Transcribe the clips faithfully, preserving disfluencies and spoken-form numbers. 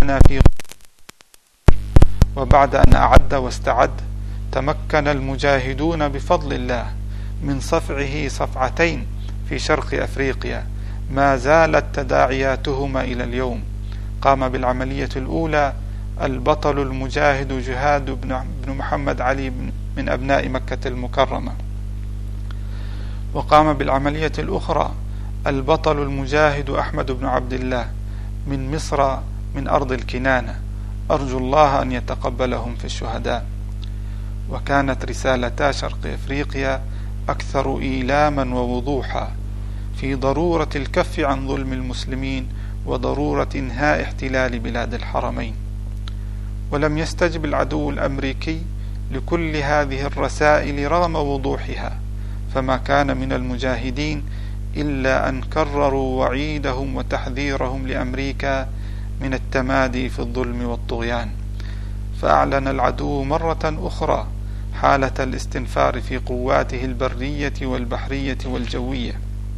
لنا في. وبعد أن أعد واستعد تمكن المجاهدون بفضل الله من صفعه صفعتين في شرق أفريقيا ما زالت تداعياتهما إلى اليوم. قام بالعملية الأولى البطل المجاهد جهاد بن محمد علي من أبناء مكة المكرمة، وقام بالعملية الأخرى البطل المجاهد أحمد بن عبد الله من مصر من أرض الكنانة، أرجو الله أن يتقبلهم في الشهداء. وكانت رسالتا شرق أفريقيا أكثر إيلاما ووضوحا في ضرورة الكف عن ظلم المسلمين وضرورة إنهاء احتلال بلاد الحرمين. ولم يستجب العدو الأمريكي لكل هذه الرسائل رغم وضوحها، فما كان من المجاهدين إلا أن كرروا وعيدهم وتحذيرهم لأمريكا من التمادي في الظلم والطغيان. فأعلن العدو مرة أخرى حالة الاستنفار في قواته البرية والبحرية والجوية.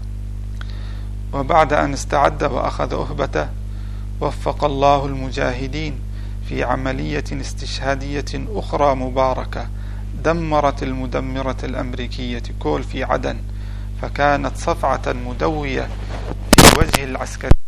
وبعد أن استعد وأخذ أهبته وفق الله المجاهدين في عملية استشهادية أخرى مباركة دمرت المدمرة الأمريكية كول في عدن، فكانت صفعة مدوية في وجه العسكري